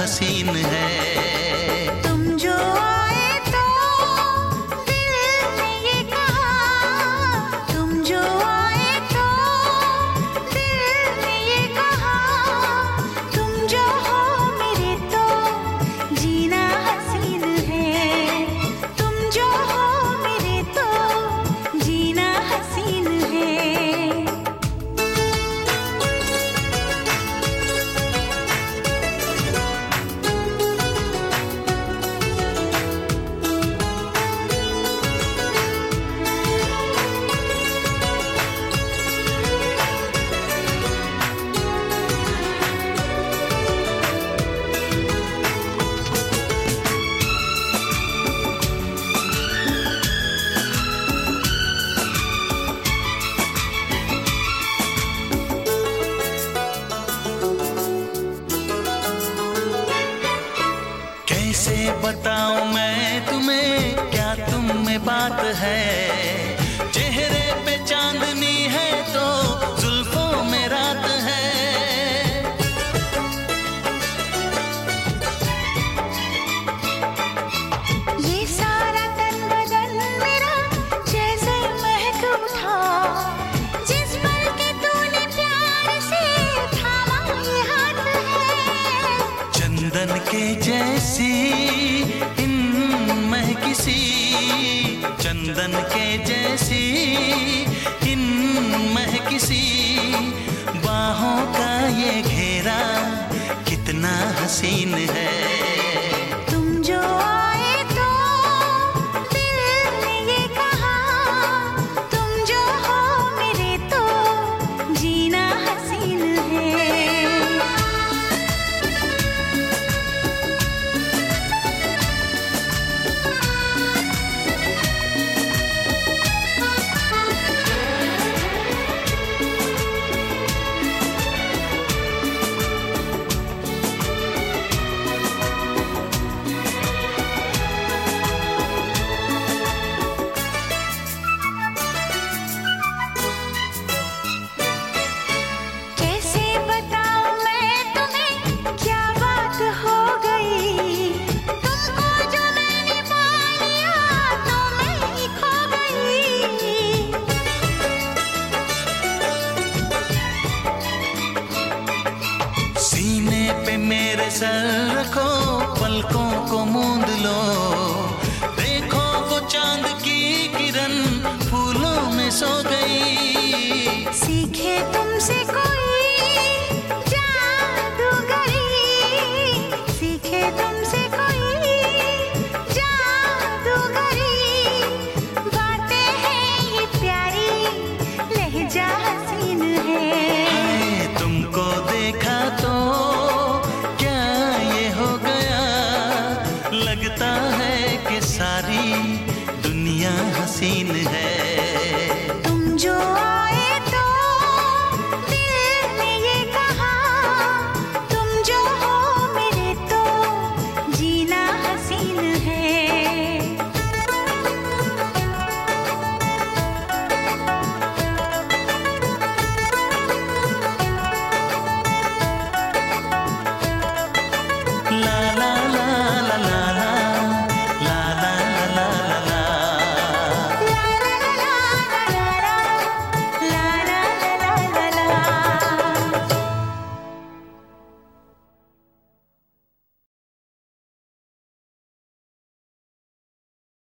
हसीन है। तुम जो आए तो दिल ने ये कहा, तुम जो आए तो दिल ने ये कहा, तुम जो हो मेरे तो जीना हसीन है। तुम जो हो मेरे तो जीना हसीन है। कैसे बताऊं मैं तुम्हें, क्या तुम में बात है। चेहरे पे चांदनी है तो जुल्फों में रात है। ये सारा तन बदन मेरा जैसे महक उठा, जिस पल के तूने प्यार से थामा ये हाथ है। चंदन के जैसी इन महकिसी, चंदन के जैसी इन महकिसी बाहों का ये घेरा कितना हसीन है। तुम जो आए तो दिल ने ये कहा, तुम जो हो मेरे तो जीना हसीन है। कैसे बताऊं मैं तुम्हें क्या बात हो गई, तुमको जो मैंने पा लिया तो मैं ही खो गई। सीने पे मेरे सर रखो, पलकों को मूंद लो,